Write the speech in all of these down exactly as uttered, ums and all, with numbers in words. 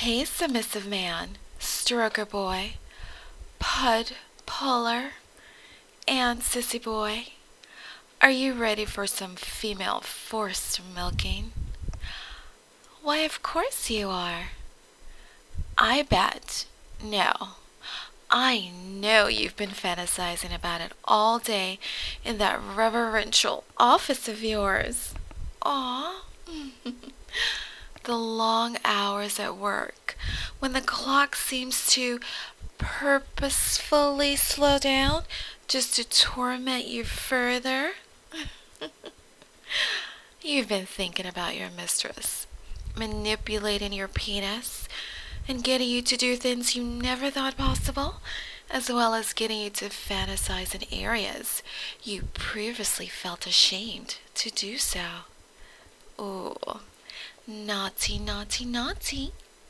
Hey, submissive man, stroker boy, pud puller, and sissy boy. Are you ready for some female forced milking? Why, of course you are. I bet. No. I know you've been fantasizing about it all day in that reverential office of yours. Aw. The long hours at work, when the clock seems to purposefully slow down just to torment you further. You've been thinking about your mistress, manipulating your penis, and getting you to do things you never thought possible, as well as getting you to fantasize in areas you previously felt ashamed to do so. Ooh, naughty, naughty, naughty.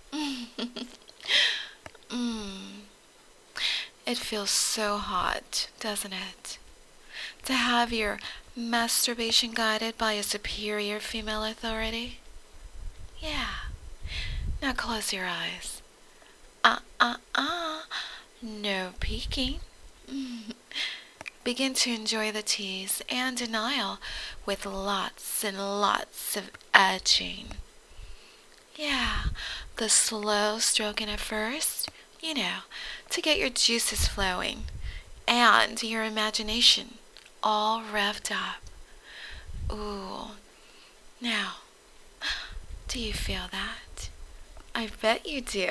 Mmm. It feels so hot, doesn't it? To have your masturbation guided by a superior female authority? Yeah. Now close your eyes. Uh uh uh. No peeking. Begin to enjoy the tease and denial with lots and lots of edging. Yeah, the slow stroking at first, you know, to get your juices flowing and your imagination all revved up. Ooh, now, do you feel that? I bet you do.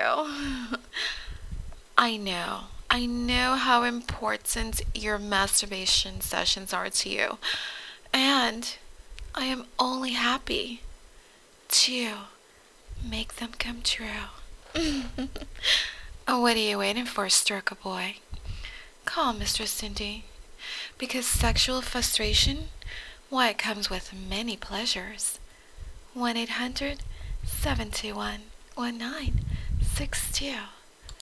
I know. I know how important your masturbation sessions are to you. And I am only happy to make them come true. What are you waiting for, Stroker boy? Call Mistress Cindy. Because sexual frustration, why, it comes with many pleasures. one eight hundred seven two one one nine six two